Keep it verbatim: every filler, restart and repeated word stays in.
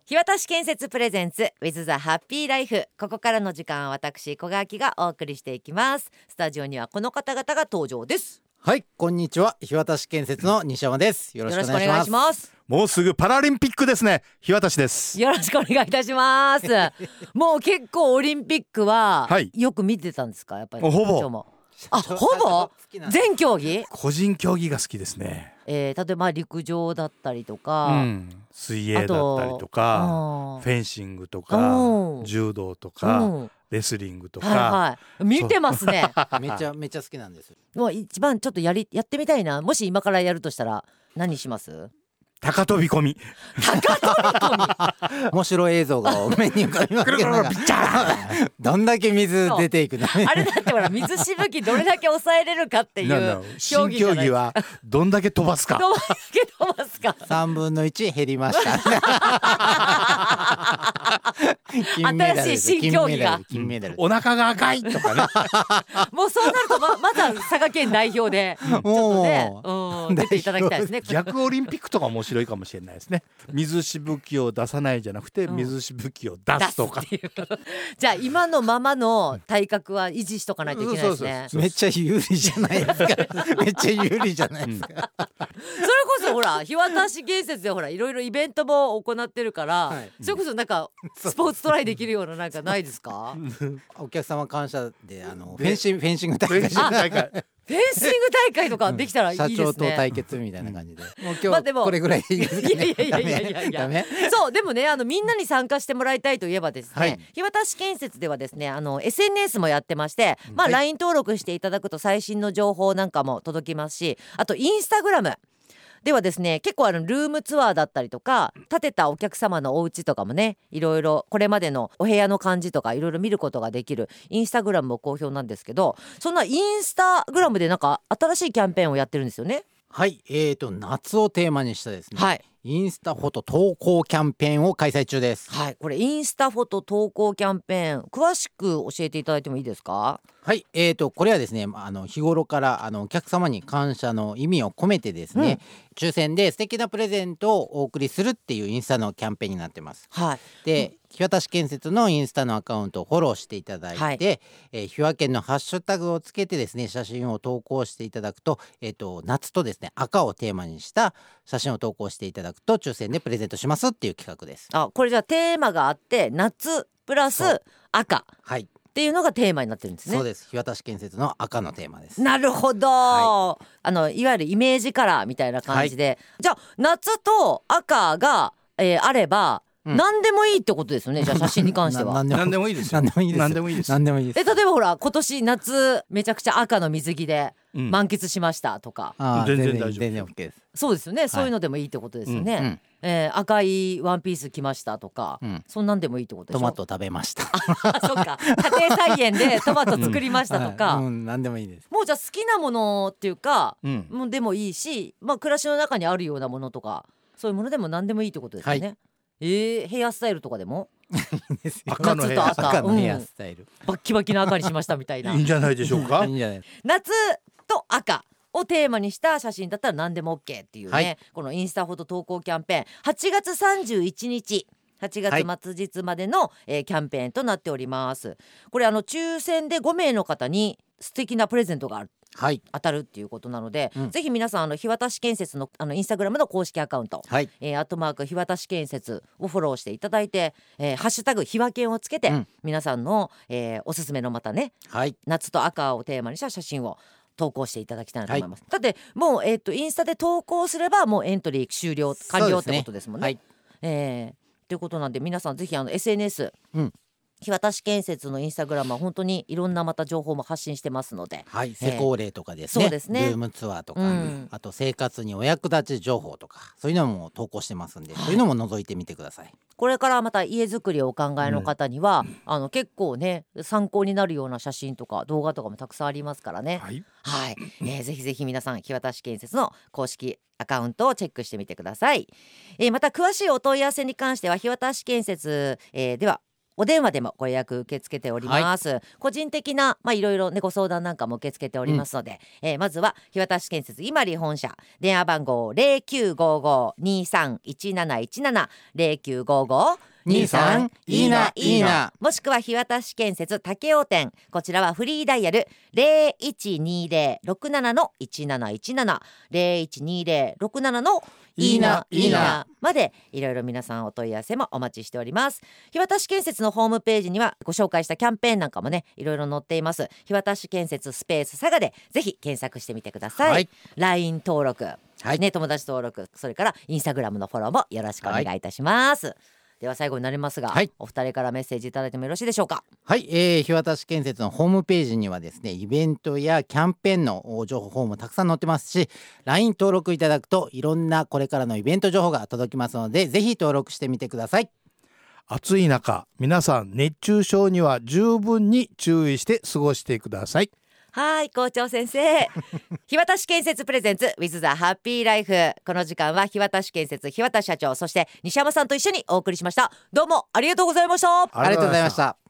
日渡し建設プレゼンツ with the happy life。 ここからの時間は私小川明がお送りしていきます。スタジオにはこの方々が登場です。 はい、こんにちは。日渡し建設の西山です。よろしくお願いします。 よろしくお願いします。 もうすぐパラリンピックですね。日渡しです。 よろしくお願いいたしますもう結構オリンピックはよく見てたんですか？やっぱりほぼもあほぼ全競技個人競技が好きですね。 えー、例えば陸上だったりとか、 うん、水泳だったりとかフェンシングとか柔道とかレスリングとか、 はいはい、見てますねめちゃめちゃ好きなんです。 もう一番ちょっとやりやってみたいな。もし今からやるとしたら何します？ 高飛び込み。 高飛び込み面白い映像が目に浮かびますけどなんかどんだけ水出ていくのあれだってほら水しぶきどれだけ抑えれるかっていう新競技はどんだけ飛ばすかどんだけ飛ばすかさんぶんのいち減りました新しい新競技が金メダル、 お腹が赤いとかねもうそうなると ま, まずは佐賀県代表でちょっとね、うん、出ていただきたいですね。 逆オリンピックとか面白いかもしれないですね。水しぶきを出さないじゃなくて、うん、水しぶきを出すとか出すっていうじゃあ今のままの体格は維持しとかないといけないですね。 めっちゃ有利じゃないですかめっちゃ有利じゃないですか、うん、それこそほら日渡し建設でほらいろいろイベントも行ってるから、はい、それこそなんかスポーツトライできるようななんかないですかお客様感謝であのフェンシングフェンシング大会フェンシング大会とかできたらいいですね、 うん、社長と対決みたいな感じで、もう今日これぐらいいいですかね。 いやいやいやいやいやダメそうでもねあのみんなに参加してもらいたいといえばですね、はい、日渡し建設ではですねあの エスエヌエス もやってまして、まあ、ライン 登録していただくと最新の情報なんかも届きますし、あとインスタグラムではですね結構あのルームツアーだったりとか建てたお客様のお家とかもねいろいろこれまでのお部屋の感じとかいろいろ見ることができるインスタグラムも好評なんですけど、そんなインスタグラムでなんか新しいキャンペーンをやってるんですよね。 はい、えーと夏をテーマにしたですね、 はい、 インスタフォト投稿キャンペーンを開催中です。 はい、これインスタフォト投稿キャンペーン詳しく教えていただいてもいいですか？ はい、えーとこれはですねあの日頃からあのお客様に感謝の意味を込めてですね、うん、抽選で素敵なプレゼントをお送りするっていうインスタのキャンペーンになってます。 はい、 で、うん日渡し建設のインスタのアカウントをフォローしていただいて、はいえー、日和県のハッシュタグをつけてですね写真を投稿していただくと、えーと、夏とですね赤をテーマにした写真を投稿していただくと抽選でプレゼントしますっていう企画です。 あ、これじゃあテーマがあって夏プラス赤はいっていうのがテーマになってるんですね。 そうです。日渡し建設の赤のテーマです。 なるほど、はい、あのいわゆるイメージカラーみたいな感じで、はい、じゃあ夏と赤が、えー、あればうん、何でもいいってことですよね。じゃあ写真に関しては何でもいいですよ。何でもいいです。 何でもいいです。何でもいいです。 え例えばほら今年夏めちゃくちゃ赤の水着で満喫しましたとか、 うん、あ全然大丈夫。全然 OK です。 そうですよね、はい、そういうのでもいいってことですよね、うんえー、赤いワンピース着ましたとか、うん、そんなんでもいいってことでしょ。 トマト食べましたそっか家庭菜園でトマト作りましたとか、 うんはいうん、何でもいいです。 もうじゃあ好きなものっていうか、うん、もうでもいいし、まあ、暮らしの中にあるようなものとかそういうものでも何でもいいってことですよね、はいえー、ヘアスタイルとかでも赤のヘア赤のヘアスタイル、うん、 バッキバキの赤にしましたみたいないいんじゃないでしょうかいいんじゃない夏と赤をテーマにした写真だったら何でも OK っていうね、はい、このインスタフォト投稿キャンペーンはちがつさんじゅういちにちはちがつ末日までの、はいえー、キャンペーンとなっております。これあの抽選でごめいの方に素敵なプレゼントがあるはい、当たるっていうことなので、うん、ぜひ皆さんあの日渡し建設 の, あのインスタグラムの公式アカウント、はいえー、アットマーク日渡し建設をフォローしていただいて、えー、ハッシュタグ日和建をつけて、うん、皆さんの、えー、おすすめのまたね、はい、夏と赤をテーマにした写真を投稿していただきたいなと思います、はい、だってもう、えー、とインスタで投稿すればもうエントリー終了完了ってことですもんね。はい、えー、ということなんで皆さんぜひあの エスエヌエス、うん日渡し建設のインスタグラムは本当にいろんなまた情報も発信してますので、 はい、施工例とかですね、そうですねルームツアーとか、うん、あと生活にお役立ち情報とかそういうのも投稿してますんで、はい、そういうのも覗いてみてください。 これからまた家づくりをお考えの方には、うん、あの結構ね参考になるような写真とか動画とかもたくさんありますからね。はい、はいえー、ぜひぜひ皆さん日渡し建設の公式アカウントをチェックしてみてください。えー、また詳しいお問い合わせに関しては日渡し建設、えー、ではお電話でもご予約受け付けております、はい、個人的な、まあ、いろいろ、ね、ご相談なんかも受け付けておりますので、うん、えー、まずは日渡建設伊万里本社電話番号 ゼロきゅうごご にさんいちなないちなな ゼロきゅうごごにさんいいないいな、 もしくは日渡建設武雄店、こちらはフリーダイヤル ゼロいちにゼロ ろくなな いちなないちなな ゼロいちにゼロ ろくなな いいないいなまでいろいろ皆さんお問い合わせもお待ちしております。日渡建設のホームページにはご紹介したキャンペーンなんかもねいろいろ載っています。日渡建設スペース佐賀でぜひ検索してみてください、はい、ライン 登録、はいね、友達登録、それからインスタグラムのフォローもよろしくお願いいたします、はい。では最後になりますが、はい、お二人からメッセージいただいてもよろしいでしょうか。 はい、えー、日渡建設のホームページにはですねイベントやキャンペーンの情報もたくさん載ってますし、 ライン 登録いただくといろんなこれからのイベント情報が届きますのでぜひ登録してみてください。 暑い中皆さん熱中症には十分に注意して過ごしてください。 はい、校長先生日渡建設プレゼンツ with the happy life、 この時間は日渡建設日渡社長そして西山さんと一緒にお送りしました。どうもありがとうございました。 ありがとうございました。